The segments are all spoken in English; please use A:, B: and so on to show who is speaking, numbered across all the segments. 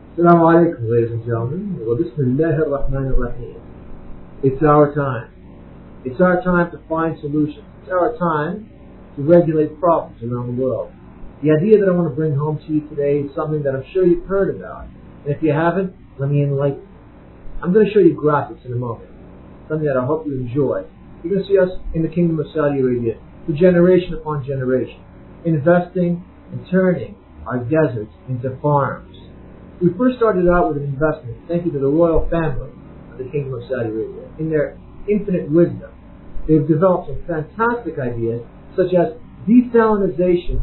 A: Assalamu alaikum, ladies and gentlemen. Wa bismillahir rahmanir rahim. It's our time. It's our time to find solutions. It's our time to regulate problems around the world. The idea that I want to bring home to you today is something that I'm sure you've heard about. And if you haven't, let me enlighten you. I'm going to show you graphics in a moment. Something that I hope you enjoy. You're going to see us in the Kingdom of Saudi Arabia for generation upon generation, investing and turning our deserts into farms. We first started out with an investment, thank you to the royal family of the Kingdom of Saudi Arabia. In their infinite wisdom, they've developed some fantastic ideas, such as desalination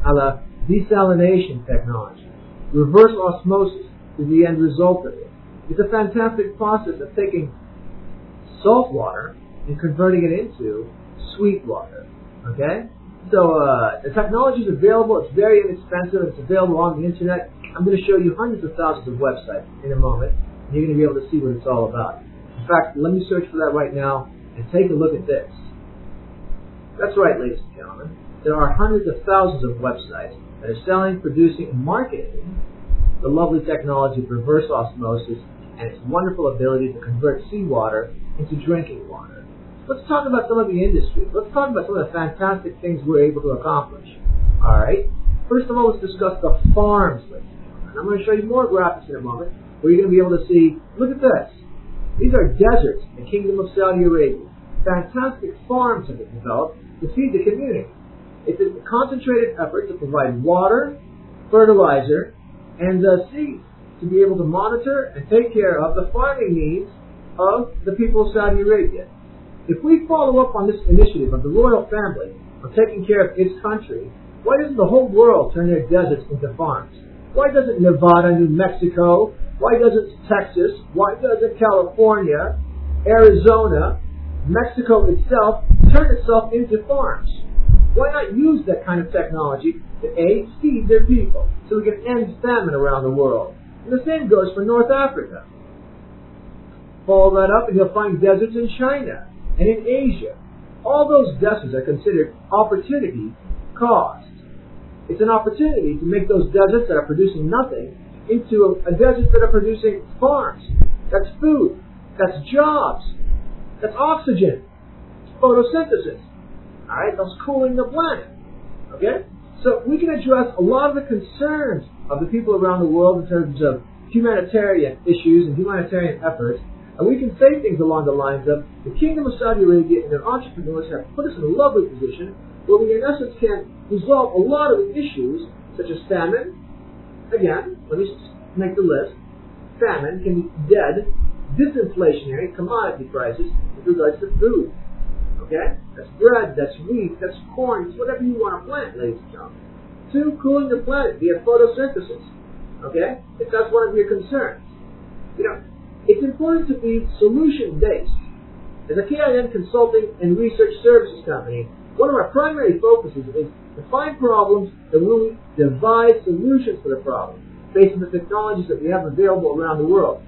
A: technology. Reverse osmosis is the end result of it. It's a fantastic process of taking salt water and converting it into sweet water. Okay? So the technology is available. It's very inexpensive. It's available on the internet. I'm going to show you hundreds of thousands of websites in a moment, and you're going to be able to see what it's all about. In fact, let me search for that right now and take a look at this. That's right, ladies and gentlemen. There are hundreds of thousands of websites that are selling, producing, and marketing the lovely technology of reverse osmosis and its wonderful ability to convert seawater into drinking water. Let's talk about some of the industries. Let's talk about some of the fantastic things we're able to accomplish. Alright? First of all, let's discuss the farms, ladies and gentlemen. I'm going to show you more graphics in a moment where you're going to be able to see, look at this. These are deserts in the Kingdom of Saudi Arabia. Fantastic farms have been developed to feed the community. It's a concentrated effort to provide water, fertilizer, and seeds to be able to monitor and take care of the farming needs of the people of Saudi Arabia. If we follow up on this initiative of the royal family of taking care of its country, why doesn't the whole world turn their deserts into farms? Why doesn't Nevada, New Mexico, why doesn't Texas, why doesn't California, Arizona, Mexico itself turn itself into farms? Why not use that kind of technology to A, feed their people so we can end famine around the world? And the same goes for North Africa. Follow that up and you'll find deserts in China and in Asia. All those deserts are considered opportunity cost. It's an opportunity to make those deserts that are producing nothing into a deserts that are producing farms. That's food. That's jobs. That's oxygen. It's photosynthesis. Alright, that's cooling the planet. Okay? So we can address a lot of the concerns of the people around the world in terms of humanitarian issues and humanitarian efforts. And we can say things along the lines of, the Kingdom of Saudi Arabia and their entrepreneurs have put us in a lovely position where we in essence can resolve a lot of the issues such as famine. Again, let me make the list. Famine can be dead, disinflationary commodity prices with regards to food. Okay? That's bread, that's wheat, that's corn, it's whatever you want to plant, ladies and gentlemen. 2, cooling the planet via photosynthesis. Okay? If that's one of your concerns. You know, it's important to be solution-based. As a KIN consulting and research services company, one of our primary focuses is to find problems and we devise solutions for the problem based on the technologies that we have available around the world.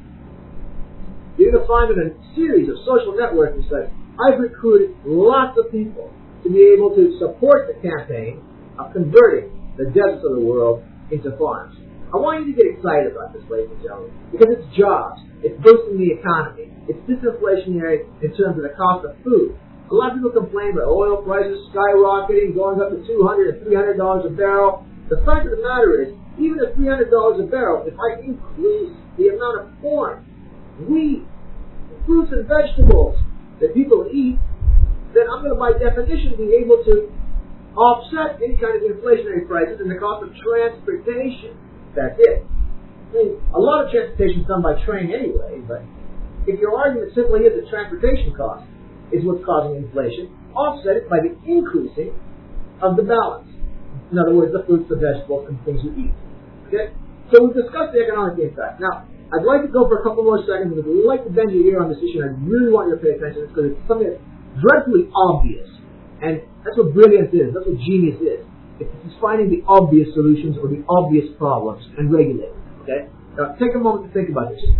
A: You're going to find in a series of social networking sites, I've recruited lots of people to be able to support the campaign of converting the deserts of the world into farms. I want you to get excited about this, ladies and gentlemen, because it's jobs, it's boosting the economy, it's disinflationary in terms of the cost of food. A lot of people complain about oil prices skyrocketing, going up to $200 and $300 a barrel. The fact of the matter is, even at $300 a barrel, if I increase the amount of corn, wheat, fruits and vegetables that people eat, then I'm going to by definition be able to offset any kind of inflationary prices and the cost of transportation. That's it. I mean, a lot of transportation is done by train anyway, but if your argument simply is that transportation cost is what's causing inflation, offset it by the increasing of the balance. In other words, the fruits, the vegetables, and things you eat. Okay? So we've discussed the economic impact. Now, I'd like to go for a couple more seconds because I'd like to bend your ear on this issue, and I really want you to pay attention because it's something that's dreadfully obvious. And that's what brilliance is. That's what genius is. It's finding the obvious solutions or the obvious problems and regulating them. Okay? Now, take a moment to think about this.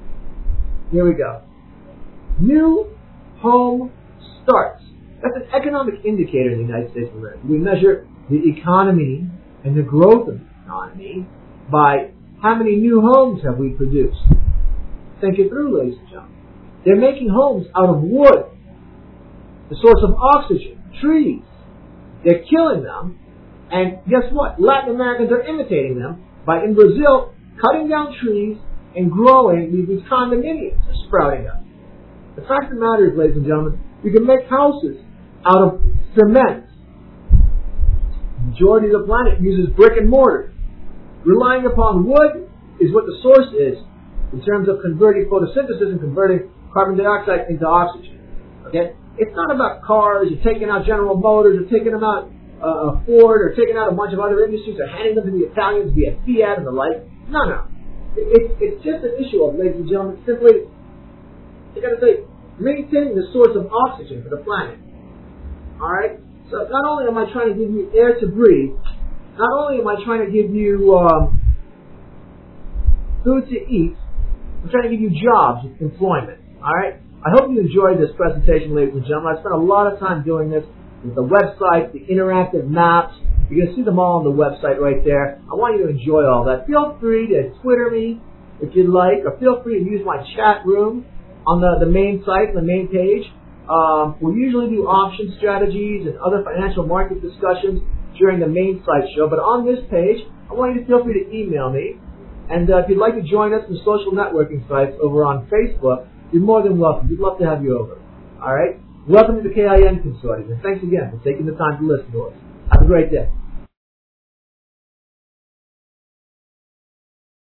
A: Here we go. New home starts. That's an economic indicator in the United States of America. We measure the economy and the growth of the economy by How many new homes have we produced? Think it through, ladies and gentlemen. They're making homes out of wood, the source of oxygen, trees. They're killing them, and guess what? Latin Americans are imitating them by, in Brazil, cutting down trees and growing these condominiums are sprouting up. The fact of the matter is, ladies and gentlemen, you can make houses out of cement. The majority of the planet uses brick and mortar. Relying upon wood is what the source is in terms of converting photosynthesis and converting carbon dioxide into oxygen. Okay? It's not about cars, or taking out General Motors, or taking them out Ford, or taking out a bunch of other industries, or handing them to the Italians via Fiat and the like. No. It's just an issue of, ladies and gentlemen, simply, you got to say, maintaining the source of oxygen for the planet. Alright? So not only am I trying to give you air to breathe, not only am I trying to give you food to eat, I'm trying to give you jobs, employment. Alright? I hope you enjoyed this presentation, ladies and gentlemen. I spent a lot of time doing this with the website, the interactive maps. You're going to see them all on the website right there. I want you to enjoy all that. Feel free to Twitter me if you'd like, or feel free to use my chat room on the main site, the main page. We usually do option strategies and other financial market discussions during the main site show, but on this page, I want you to feel free to email me. And if you'd like to join us in the social networking sites over on Facebook, you're more than welcome. We'd love to have you over. All right? Welcome to the KIN Consortium, and thanks again for taking the time to listen to us. Have a great day.